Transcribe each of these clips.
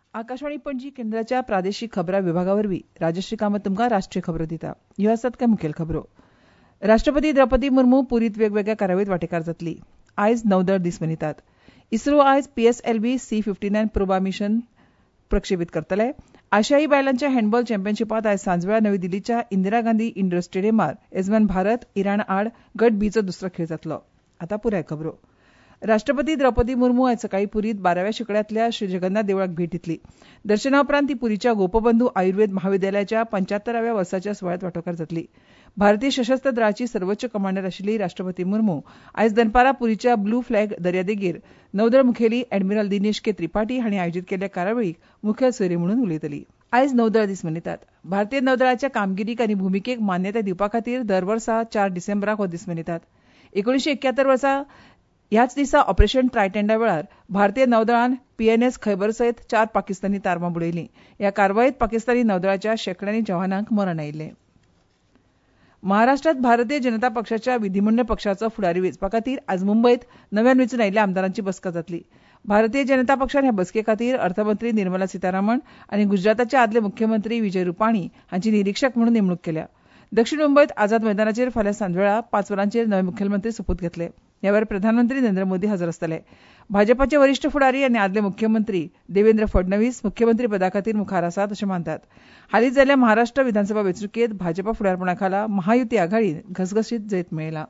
आकाशवाणी पणजी केंद्राच्या प्रादेशीक खबरां विभागावरवीं राजश्री कामत तुमकां राष्ट्रीय खबरो दिता. ह्यो आसात कांय मुखेल खबरो. राष्ट्रपती द्रौपदी मुर्मू पुरींत वेगवेगळ्या कार्यावळींत वांटेकार जातली. आयज नौदळ दीस मनयतात. इस्रो आयज पीएसएलव्ही C-59 प्रोबा मिशन प्रक्षेपीत करतले. आशियाई बायलांच्या हँडबॉल चॅम्पियनशिपांत आयज सांजवेळा नवी दिल्लीच्या इंदिरा गांधी इंडोर स्टेडियमार येजमान भारत इराण आड गट बीचो दुसरो खेळ जातलो. आतां पुराय खबरो. राष्ट्रपती द्रौपदी मुर्मू आयज सकाळीं पुरींत 12व्या शेंकड्यांतल्या श्री जगन्नाथ देवळाक भेट दितली. दर्शना उपरांत ती पुरीच्या गोपबंधू आयुर्वेद महाविद्यालयाच्या 75व्या वर्साच्या सुवाळ्यांत वांटेकार जातली. भारतीय सशस्त्र दळाची सर्वोच्च कमांडर आशिल्ली राष्ट्रपती मुर्मू आयज दनपारां पुरीच्या ब्लू फ्लॅग दर्यादेगेर नौदळ मुखेली एडमिरल दिनेश के त्रिपाठी हांणी आयोजीत केल्ल्या कार्यावळीक मुखेल सोयरे म्हणून उलयतली. आयज नौदळ दीस मनयतात. भारतीय नौदळाच्या कामगिरीक आनी भुमिकेक मान्यताय दिवपा खातीर दर वर्सा 4 डिसेंबराक हो दीस मनयतात. 1971 वर्सा ह्याच दिसा ऑपरेशन ट्रायटँडा वेळार भारतीय नौदळान PNS खैबर सयत 4 पाकिस्तानी तारमां बुडयलीं. ह्या कारवायेंत पाकिस्तानी नौदळाच्या शेकड्यांनी जवानांक मरण आयिल्लें. महाराष्ट्रांत भारतीय जनता पक्षाच्या विधीमंडळ पक्षाचो फुडारी वेंचपा खातीर आयज मुंबयत नव्यान वेंचून आयिल्ल्या आमदारांची बसका जातली. भारतीय जनता पक्षान ह्या बसके खातीर अर्थमंत्री निर्मला सीतारामन आनी गुजराताचे आदले मुख्यमंत्री विजय रुपाणी हांची निरीक्षक म्हणून नेमणूक केल्या. दक्षिण मुंबयत आझाद मैदानाचेर फाल्यां सांजवेळा 5 वरांचेर नवे मुखेलमंत्री सोपूत घेतले. ह्या वेळार प्रधानमंत्री नरेंद्र मोदी हाजीर आसतले. भाजपाचे वरिश्ठ फुडारी आनी आदले मुख्यमंत्री देवेंद्र फडणवीस मुख्यमंत्री पदा खातीर मुखार आसात अशें मानतात. हालींच जाल्ल्या महाराष्ट्र विधानसभा वेंचणुकेंत भाजपा फुडारपणा खाला महायुती आघाडीन घसघशीत जैत मेळयला.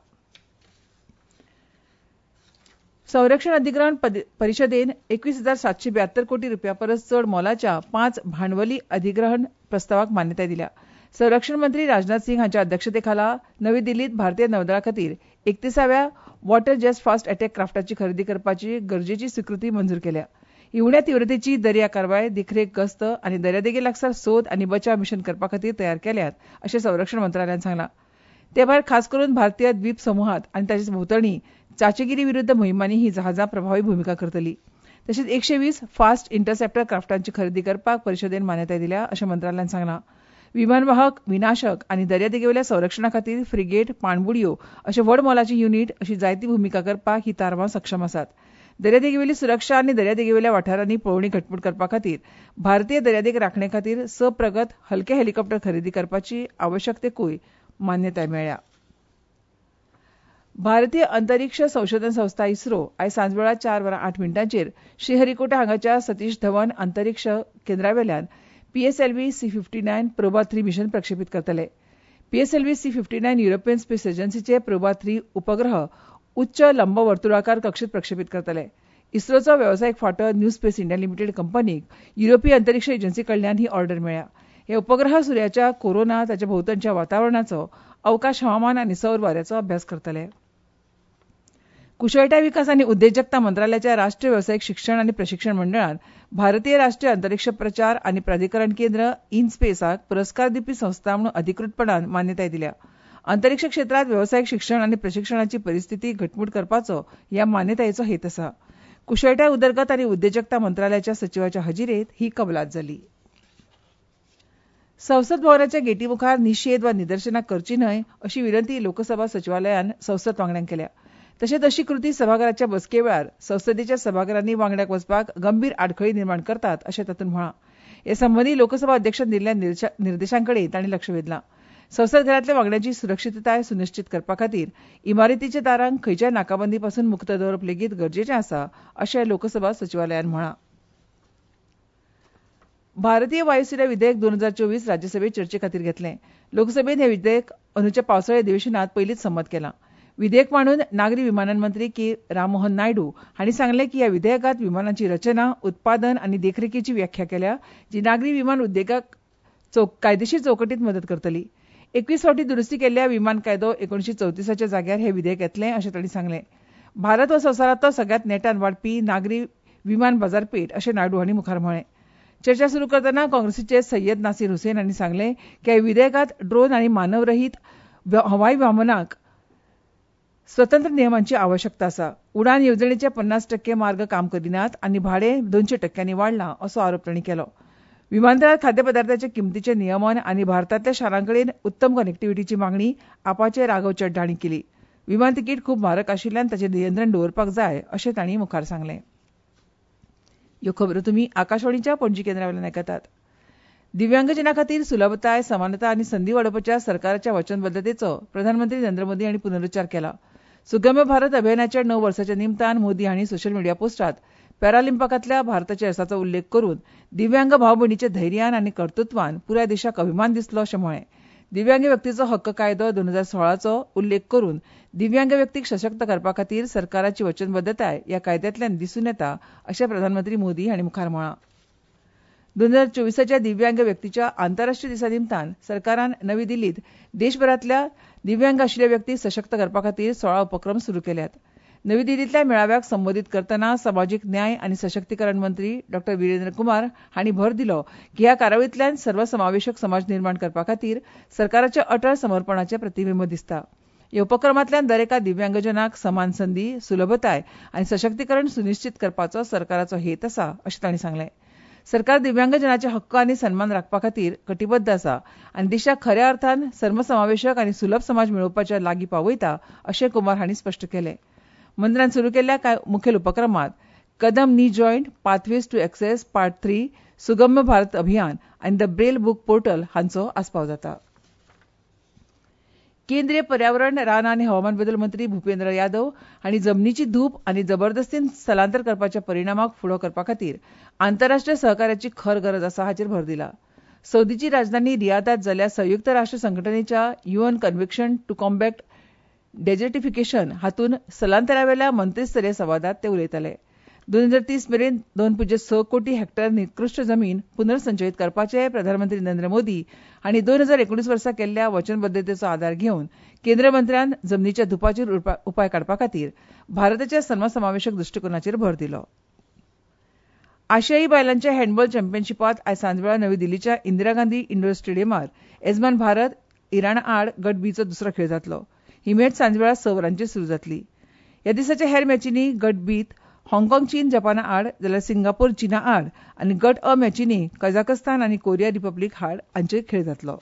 संरक्षण अधिग्रहण परिशदेन 21,772 कोटी रुपया परस चड मोलाच्या 5 भांडवली अधिग्रहण प्रस्तावाक मान्यताय दिल्या. संरक्षण मंत्री राजनाथ सिंग हांच्या अध्यक्षतेखाला नवी दिल्लीत भारतीय नौदळा खातीर 31व्या वॉटर जेट फास्ट अटॅक क्राफ्टाची खरेदी करपाची गरजेची स्विकृती मंजूर केल्या. ही उण्या तीव्रतेची दर्या कारवाय देखरेख गस्त आनी दर्यादेगे लागसार सोद आनी बचाव मिशन करपा खातीर तयार केल्यात अशें संरक्षण मंत्रालयान सांगलां. ते भायर खास करून भारतीय द्वीप समूहांत आनी ताचे भोंवतणी चाचेगिरी विरुद्ध मोहिमांनी ही जहाजां प्रभावी भुमिका करतली. तशेंच 120 फास्ट इंटरसेप्टर क्राफ्टांची खरेदी करपाक परिशदेन मान्यताय दिल्या अशें मंत्रालयान सांगलां. विमानवाहक विनाशक आनी दर्यादेगेवेल्या संरक्षणा खातीर फ्रिगेट पाणबुडयो अशे व्हड मोलाची युनिट अशी जायती भुमिका करपाक ही तारमां सक्षम आसात. दर्यादेगेवेली सुरक्षा आनी दर्यादेगेवेल्या वाठारांनी पळोवणी घटमूट करपा खातीर भारतीय दर्यादेग राखणे खातीर प्रगत हलके हेलिकॉप्टर खरेदी करपाची आवश्यकतेकूय मान्यताय मेळ्ळ्या. भारतीय अंतरीक्ष संशोधन संस्था इस्रो आयज सांजवेळा 4 वरां 8 मिनटांचेर श्रीहरीकोटा हांगाच्या सतीश धवन अंतरीक्ष केंद्रावेल्यान PSLV C-59 प्रोबा 3 मिशन प्रक्षेपीत करतले. PSLV C-59 युरोपियन स्पेस एजन्सीचे प्रोबा 3 उपग्रह उच्च लंबवर्तुळाकार कक्षेत प्रक्षेपीत करतले. इस्रोचो वेवसायीक फांटो न्यू स्पेस इंडिया लिमिटेड कंपनीक युरोपीय अंतरीक्ष एजन्सी कडल्यान ही ऑर्डर मेळ्ळ्या. हे उपग्रह सुर्याच्या कोरोना ताच्या भोंवतणच्या वातावरणाचो अवकाश हवामान आनी सौर वाऱ्याचो अभ्यास करतले. कुशळटाय विकास आनी उद्देजकता मंत्रालयाच्या राष्ट्रीय वेवसायीक शिक्षण आनी प्रशिक्षण मंडळान भारतीय राष्ट्रीय अंतरीक्ष प्रचार आनी प्राधिकरण केंद्र InSpaceक पुरस्कार दिवपी संस्था म्हणून अधिकृतपणान मान्यताय दिल्या. अंतरीक्ष क्षेत्रांत वेवसायीक शिक्षण आनी प्रशिक्षणाची परिस्थिती घटमूट करपाचो ह्या मान्यतायेचो हेत आसा. कुशळटाय उदरगत आनी उद्देजकता मंत्रालयाच्या सचिवाच्या हजेरेंत ही कबलात जाली. संसद भवनाच्या गेटी मुखार निशेध वा निदर्शनां करची न्हय अशी विनंती लोकसभा सचिवालयान संसद वांगड्यांक केल्या. तशेंच अशी कृती सभाघराच्या बसके वेळार संसदेच्या सभाघरांनी वांगड्याक वचपाक गंभीर आडखळी निर्माण करतात अशें तातूंत म्हळां. हे संबंदी लोकसभा अध्यक्षान दिल्ल्या निर्देशांकडेन तांणी लक्ष वेधलां. संसद घरांतल्या वांगड्यांची सुरक्षीतताय सुनिश्चित करपा खातीर इमारतीच्या दारांक खंयच्याय नाकाबंदी पासून मुक्त दवरप लेगीत गरजेचें आसा अशें लोकसभा सचिवालयान म्हळां. भारतीय वायुसेना विधेयक 2024 राज्यसभेत चर्चे खातीर घेतलें. लोकसभेन हें विधेयक अंदूच्या पावसाळी अधिवेशनांत पयलींच संमत केलां. विधेयक मांडून नागरी विमानन मंत्री के राममोहन नायडू हांणी सांगलें की ह्या विधेयकांत विमानांची रचना उत्पादन आनी देखरेखीची व्याख्या केल्या जी नागरी विमान उद्देगाक कायदेशीर चौकटींत मदत करतली. 21 फावटी दुरुस्ती केल्ल्या विमान कायदो 1934च्या जाग्यार हें विधेयक येतलें अशें तांणी सांगलें. भारत हो संवसारांतलो सगळ्यांत नेटान वाडपी नागरी विमान बाजारपेठ अशें नायडू हांणी मुखार म्हळें. चर्चा सुरू करतना काँग्रेसीचे सय्यद नासीर हुसैन हांणी सांगलें की ह्या विधेयकांत ड्रोन आनी मानवरहीत हवाई वाहनाक स्वतंत्र नियमांची आवश्यकता आसा. उडान येवजणेचे 50% मार्ग काम करिनात आनी भाडें 200% वाडलां असो आरोप तांणी केलो. विमानतळार खाद्यपदार्थाच्या किंमतीचें नियमन आनी भारतांतल्या शारांकडेन उत्तम कनेक्टिव्हिटीची मागणी आपाचे राघव चड्डा हांणी केली. विमान तिकीट खूब म्हारग आशिल्ल्यान ताचेर नियंत्रण दवरपाक जाय अशें तांणी मुखार सांगलें. ह्यो खबरो तुमी आकाशवाणीच्या पणजी केंद्रावेल्यान आयकतात. दिव्यांगजनां खातीर सुलभताय, समानता आनी संदी वाडोवपाच्या सरकाराच्या वचनबद्धतेचो प्रधानमंत्री नरेंद्र मोदी हांणी पुनरुच्चार केला. सुगम्य भारत अभियानाच्या 9 वर्साच्या निमतान मोदी हांणी सोशल मिडिया पोस्टांत पॅरालिंपिकांतल्या भारताच्या येसाचो उल्लेख करून दिव्यांग भाव भयणीचे धैर्यान आनी कर्तृत्वान पुराय देशाक अभिमान दिसलो अशें म्हळें. दिव्यांग व्यक्तीचो हक्क कायदो 2016चो उल्लेख करून दिव्यांग व्यक्तीक सशक्त करपा खातीर सरकाराची वचनबद्धताय ह्या कायद्यांतल्यान दिसून येता अशें प्रधानमंत्री मोदी हांणी मुखार म्हळां. 2024च्या दिव्यांग व्यक्तीच्या आंतरराष्ट्रीय दिसा निमतान सरकारान नवी दिल्लींत देशभरांतल्या दिव्यांग आशिल्ले व्यक्तीक सशक्त करपा खातीर 16 उपक्रम सुरू केल्यात. नवी दिल्लींतल्या मेळाव्याक संबोधीत करतना समाजीक न्याय आनी सशक्तीकरण मंत्री डॉ वीरेंद्र कुमार हांणी भर दिलो की ह्या कार्यावळींतल्यान सर्वसमावेशक समाज निर्माण करपा खातीर सरकाराच्या अटळ समर्पणाचें प्रतिबिंब दिसता. ह्या उपक्रमांतल्यान दरेका दिव्यांगजनाक समान संदी, सुलभताय आनी सशक्तीकरण सुनिश्चित करपाचो सरकाराचो हेत आसा अशें तांणी सांगलें. सरकार दिव्यांगजनांचे हक्क आनी सन्मान राखपा खातीर कटिबद्ध आसा आनी देशाक खऱ्या अर्थान सर्वसमावेशक आनी सुलभ समाज मेळोवपाच्या लागीं पावयता अशें कुमार हांणी स्पश्ट केलें. मंत्र्यान सुरू केल्ल्या कांय मुखेल उपक्रमांत कदम नी joint, pathways to access, part 3, Sugamya Bharat Abhiyan आनी द ब्रेल बूक पोर्टल हांचो आस्पाव जाता. केंद्रीय पर्यावरण, रान आनी हवामान बदल मंत्री भुपेंद्र यादव हांणी जमनीची धूप आनी जबरदस्तीन स्थलांतर करपाच्या परिणामाक फुडो करपा खातीर आंतरराष्ट्रीय सहकार्याची खर गरज आसा हाचेर भर दिला. सौदीची राजधानी रियादांत जाल्ल्या संयुक्त राष्ट्र संघटनेच्या UN convention to combat desertification हातूंत स्थलांतरावेल्या मंत्रीस्तरीय संवादांत ते उलयताले. 2030 मेरेन 2.6 कोटी हेक्टर निकृश्ट जमीन पुनर्संचयीत करपाचे प्रधानमंत्री नरेंद्र मोदी हांणी 2019 वर्सा केल्ल्या वचनबद्धतेचो आदार घेवन केंद्रीय मंत्र्यान जमनीच्या धुपाचेर उपाय काडपा खातीर भारताच्या सर्वसमावेशक दृश्टिकोनाचेर भर दिलो. आशियाई बायलांच्या हँडबॉल चॅम्पियनशिपांत आयज सांजवेळा नवी दिल्लीच्या इंदिरा गांधी इंडोर स्टेडियमार येजमान भारत इराणा आड गट बीचो दुसरो खेळ जातलो. ही मॅच सांजवेळा 6 वरांचेर सुरू जातली. ह्या दिसाच्या हेर मॅचींनी गट बीत हाँगकाँग चीन जपाना आड जाल्यार सिंगापोर चीना आड आनी गट अ मॅचींनी कझाकस्तान आनी कोरिया रिपब्लीक आड हांचेर खेळ जातलो.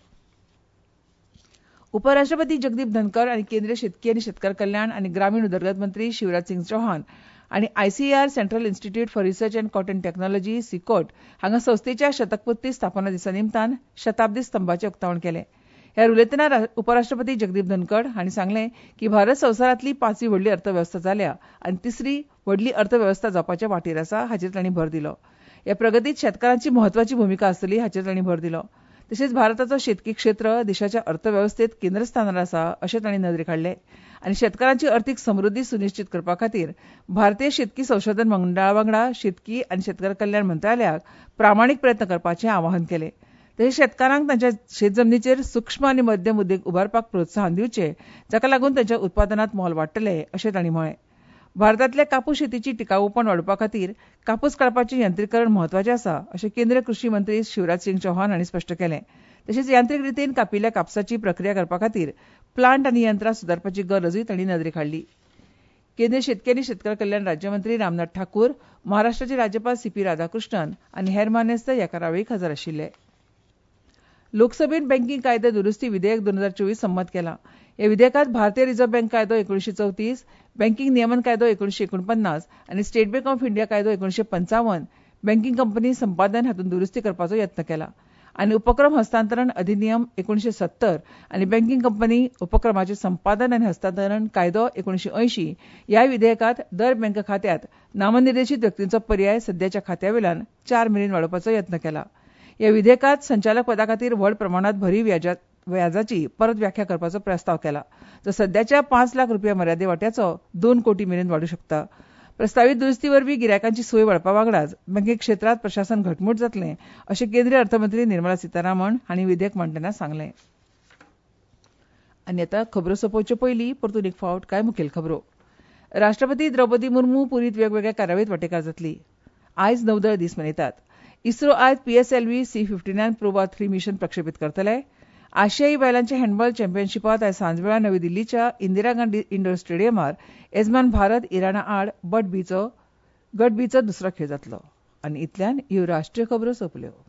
उपराष्ट्रपती जगदीप धनखड आनी केंद्रीय शेतकी आनी शेतकार कल्याण आनी ग्रामीण उदरगत मंत्री शिवराज सिंग चौहान आनी ICAR central institute for research and cotton technology सिकोट हांगा संस्थेच्या शतकपूर्ती स्थापना दिसा निमतान शताब्दी स्तंभाचें उक्तावण केलें. ह्या उलयतना उपराष्ट्रपती जगदीप धनखड हांणी सांगलें की भारत संवसारांतली 5वी व्हडली अर्थवेवस्था जाल्या आनी 3री व्हडली अर्थवेवस्था जावपाच्या वाटेर आसा हाचेर तांणी भर दिलो. ह्या प्रगतींत शेतकारांची म्हत्वाची भुमिका आसतली हाचेर तांणी भर दिलो. तशेंच भारताचो शेतकी क्षेत्र देशाच्या अर्थवेवस्थेंत केंद्रस्थानार आसा अशें तांणी नदरेक हाडलें आनी शेतकारांची अर्थीक समृद्धी सुनिश्चित करपा खातीर भारतीय शेतकी संशोधन मंडळा वांगडा शेतकी आनी शेतकार कल्याण मंत्रालयाक प्रामाणीक प्रयत्न करपाचें आवाहन केलें. तशेंच शेतकारांक तांच्या शेतजमनीचेर सूक्ष्म आनी मध्यम उद्देग उबारपाक प्रोत्साहन दिवचें जाका लागून तांच्या उत्पादनांत मोल वाडटलें अशें तांणी म्हळें. भारतांतल्या कापूस शेतीची टिकाऊपण वाडोवपा खातीर कापूस काडपाचें यंत्रीकरण म्हत्वाचें आसा अशें केंद्रीय कृशी मंत्री शिवराज सिंग चौहान हांणी स्पश्ट केलें. तशेंच यांत्रीक रितीन कापिल्ल्या कापसाची प्रक्रिया करपा खातीर प्लांट आनी यंत्रां सुदारपाची गरजूय तांणी नदरेक हाडली. केंद्रीय शेतकी आनी शेतकार कल्याण राज्यमंत्री रामनाथ ठाकूर, महाराष्ट्राचे राज्यपाल CP राधाकृष्णन आनी हेर मानेस्त ह्या कार्यावळीक हजर आशिल्ले. लोकसभेन बँकींग कायदो दुरुस्ती विधेयक 2024 संमत केलां. ह्या विधेयकांत भारतीय रिझर्व्ह बँक कायदो 1934, बँकींग नियमन कायदो 1949 आनी स्टेट बँक ऑफ इंडिया कायदो 1955, बँकींग कंपनी संपादन हातूंत दुरुस्ती करपाचो यत्न केला आनी उपक्रम हस्तांतरण अधिनियम 1970 आनी बँकींग कंपनी उपक्रमाचें संपादन आनी हस्तांतरण कायदो 1980 ह्या विधेयकांत दर बँक खात्यांत नामनिर्देशीत व्यक्तींचो पर्याय सद्याच्या खात्यावेल्यान 4 मेरेन वाडोवपाचो यत्न केला. ह्या विधेयकांत संचालक पदा खातीर व्हड प्रमाणांत भरीव व्याजाची परत व्याख्या करपाचो प्रस्ताव केला, जो सद्याच्या 5 लाख रुपया मर्यादे वाट्याचो 2 कोटी मेरेन वाडूंक शकता. प्रस्तावीत दुरुस्ती वरवीं गिरायकांची सोय वाडपा वांगडाच बँकींग क्षेत्रांत प्रशासन घटमूट जातलें अशें केंद्रीय अर्थमंत्री निर्मला सीतारामन हांणी विधेयक मांडटना सांगलें. आनी आतां खबरो सोंपोवचे पयलीं परतून एक फावट कांय मुखेल खबरो. राष्ट्रपती द्रौपदी मुर्मू पुरींत वेगवेगळ्या कार्यावळींत वांटेकार जातली. आयज नौदळ दीस मनयतात. इस्रो आयज PSLV C-59 प्रोबा 3 मिशन प्रक्षेपीत करतले. आशियाई बायलांच्या हँडबॉल चॅम्पियनशिपांत आयज सांजवेळा नवी दिल्लीच्या इंदिरा गांधी इंडोर स्टेडियमार येजमान भारत इराणा आड गट बीचो दुसरो खेळ जातलो. आनी इतल्यान ह्यो राष्ट्रीय खबरो सोंपल्यो.